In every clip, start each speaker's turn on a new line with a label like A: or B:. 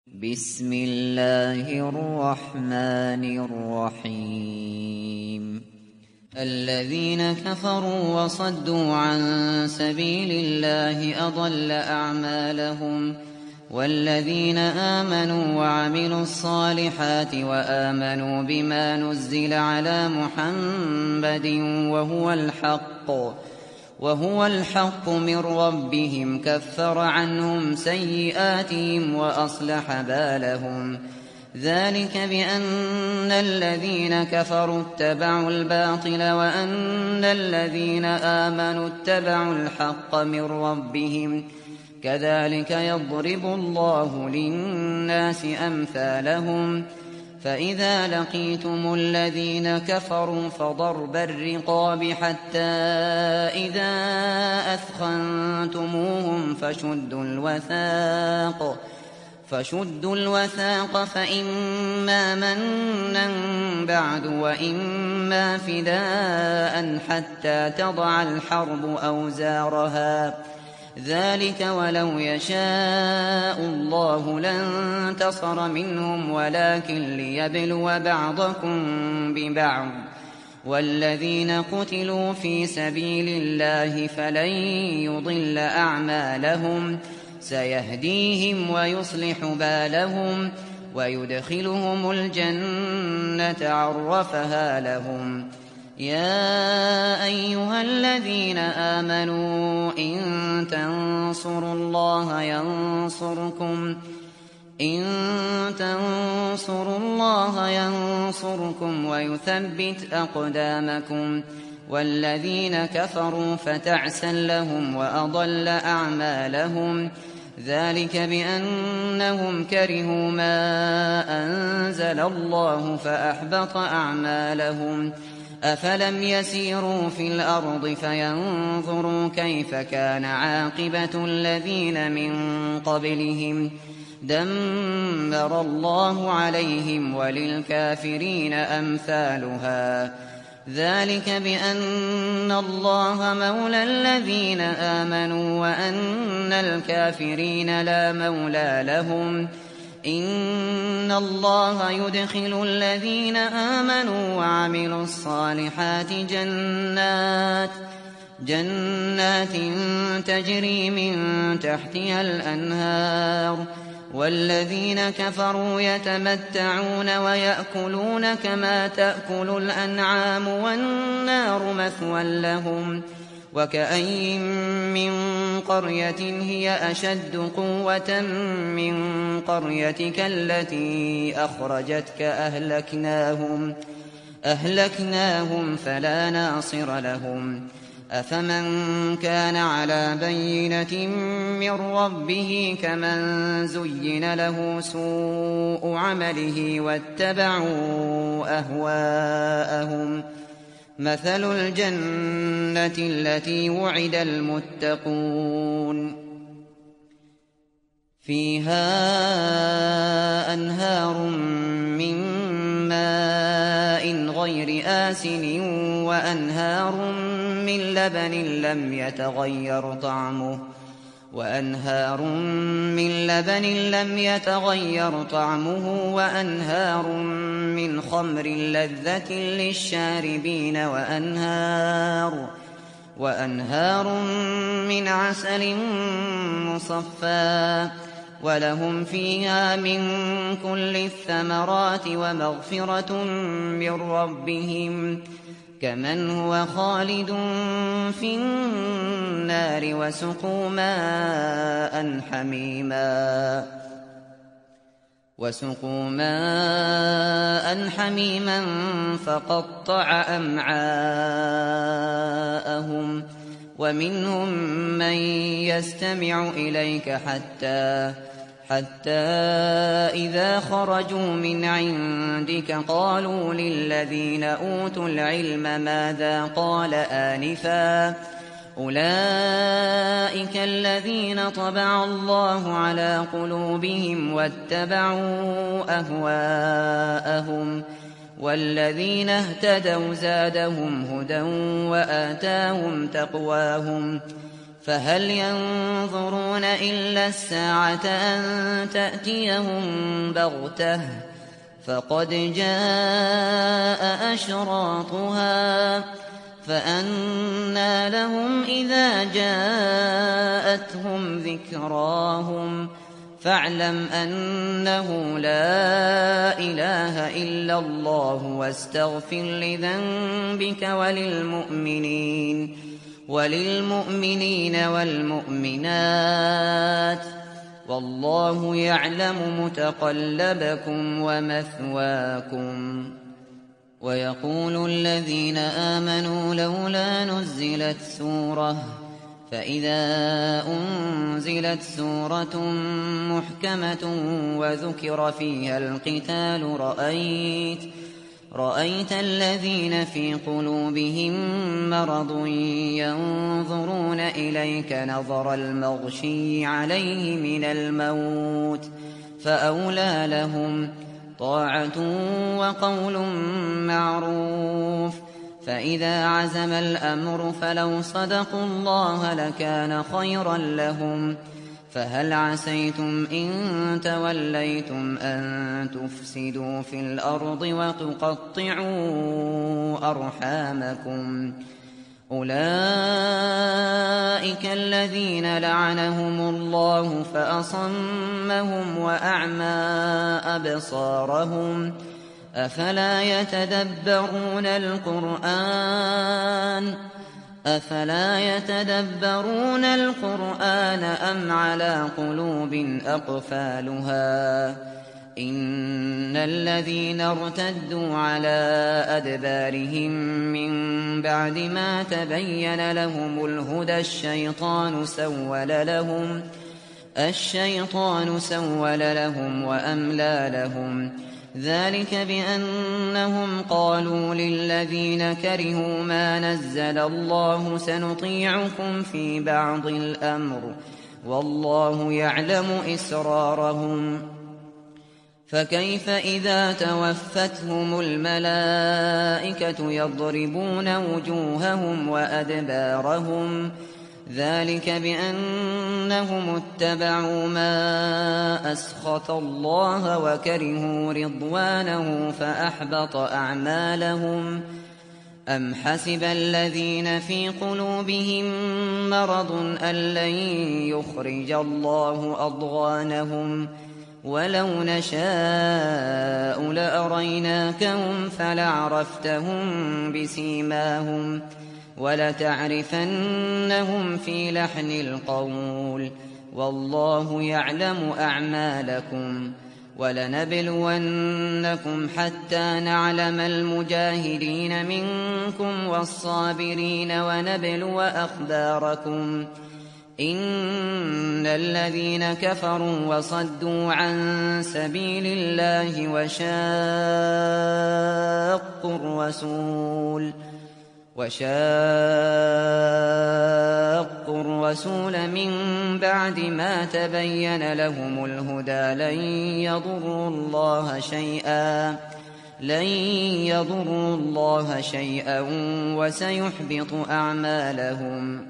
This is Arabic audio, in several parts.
A: بسم الله الرحمن الرحيم. الذين كفروا وصدوا عن سبيل الله أضل أعمالهم، والذين آمنوا وعملوا الصالحات وآمنوا بما نزل على محمد وهو الحق من ربهم كفر عنهم سيئاتهم وأصلح بالهم. ذلك بأن الذين كفروا اتبعوا الباطل وأن الذين آمنوا اتبعوا الحق من ربهم، كذلك يضرب الله للناس أمثالهم. فإذا لقيتم الذين كفروا فضرب الرقاب حتى إذا أثخنتموهم فشدوا الوثاق فإما منا بعد وإما فداء حتى تضع الحرب أوزارها. ذلك ولو يشاء الله لانتصر منهم ولكن ليبلو بعضكم ببعض. والذين قتلوا في سبيل الله فلن يضل أعمالهم، سيهديهم ويصلح بالهم ويدخلهم الجنة عرفها لهم. يا أيها الذين آمنوا إن تنصروا الله ينصركم ويثبت أقدامكم. والذين كفروا فتعسا لهم وأضل أعمالهم. ذلك بأنهم كرهوا ما أنزل الله فأحبط أعمالهم. أفلم يسيروا في الأرض فينظروا كيف كان عاقبة الذين من قبلهم، دمر الله عليهم وللكافرين أمثالها. ذلك بأن الله مولى الذين آمنوا وأن الكافرين لا مولى لهم. إن الله يدخل الذين آمنوا وعملوا الصالحات جنات تجري من تحتها الأنهار. والذين كفروا يتمتعون ويأكلون كما تأكل الأنعام والنار مثوى لهم. وكأين من قرية هي أشد قوة من قريتك التي أخرجتك أهلكناهم فلا ناصر لهم. أفمن كان على بينة من ربه كمن زين له سوء عمله واتبعوا أهواءهم. مثل الجنة التي وعد المتقون فيها أنهار من ماء غير آسن وأنهار من لبن لم يتغير طعمه وأنهار من خمر لذة للشاربين وأنهار من عسل مصفى. ولهم فيها من كل الثمرات ومغفرة من ربهم كمن هو خالد في النار وسقوا ماء حميما فقطع أمعاءهم. ومنهم من يستمع إليك حتى إذا خرجوا من عندك قالوا للذين أوتوا العلم ماذا قال آنفا، أولئك الذين طبع الله على قلوبهم واتبعوا أهواءهم. والذين اهتدوا زادهم هدى وآتاهم تقواهم. فهل ينظرون إلا الساعة أن تأتيهم بغتة فقد جاء أشراطها فأنى لهم إذا جاءتهم ذكراهم فاعلم أنه لا إله إلا الله واستغفر لذنبك وللمؤمنين والمؤمنات والله يعلم متقلبكم ومثواكم. ويقول الذين آمنوا لولا نزلت سورة فإذا أنزلت سورة محكمة وذكر فيها القتال رأيت الذين في قلوبهم مرض ينظرون إليك نظر المغشي عليه من الموت فأولى لهم طاعة وقول معروف. فإذا عزم الأمر فلو صدقوا الله لكان خيرا لهم. فهل عسيتم إن توليتم أن تفسدوا في الأرض وتقطعوا أرحامكم أولئك الذين لعنهم الله فأصمهم وأعمى أبصارهم أفلا يتدبرون القرآن أم على قلوب أقفالها إن الذين ارتدوا على أدبارهم من بعد ما تبين لهم الهدى الشيطان سول لهم وأملى لهم ذلك بأنهم قالوا للذين كرهوا ما نزل الله سنطيعكم في بعض الأمر والله يعلم إسرارهم. فكيف إذا توفتهم الملائكة يضربون وجوههم وأدبارهم ذلك بأنهم اتبعوا ما أسخط الله وكرهوا رضوانه فأحبط أعمالهم. أم حسب الذين في قلوبهم مرض أن لن يخرج الله أضغانهم ولو نشاء لأريناكهم فلعرفتهم بسيماهم ولتعرفنهم في لحن القول والله يعلم أعمالكم. ولنبلونكم حتى نعلم المجاهدين منكم والصابرين ونبلو أخباركم. إن الذين كفروا وصدوا عن سبيل الله وشاقوا الرسول من بعد ما تبين لهم الهدى لن يضروا الله شيئا وسيحبط أعمالهم.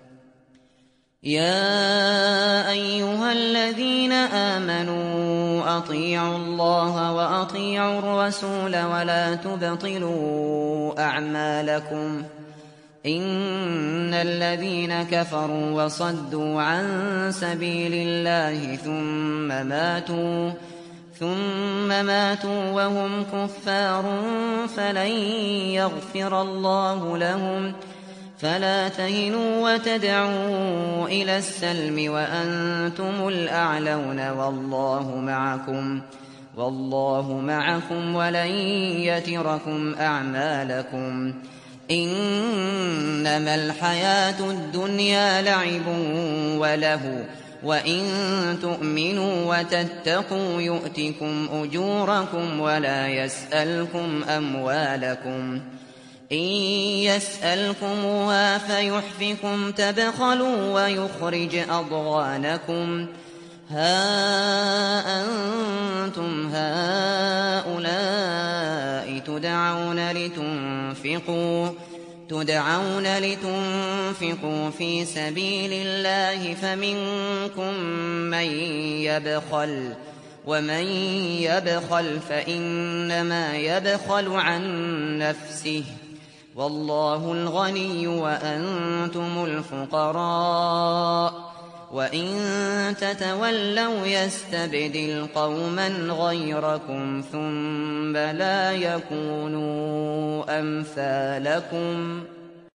A: يا أيها الذين آمنوا أطيعوا الله وأطيعوا الرسول ولا تبطلوا أعمالكم. إن الذين كفروا وصدوا عن سبيل الله ثم ماتوا وهم كفار فلن يغفر الله لهم. فلا تهنوا وتدعوا إلى السلم وأنتم الأعلون والله معكم ولن يتركم أعمالكم. إنما الحياة الدنيا لعب وله وإن تؤمنوا وتتقوا يؤتكم أجوركم ولا يسألكم أموالكم. إن يسألكموها فيحفكم تبخلوا ويخرج أضغانكم. ها أنتم تدعون لتنفقوا في سبيل الله فمنكم من يبخل ومن يبخل فإنما يبخل عن نفسه والله الغني وأنتم الفقراء وإن تتولوا يستبدل قوما غيركم ثم لا يكونوا أمثالكم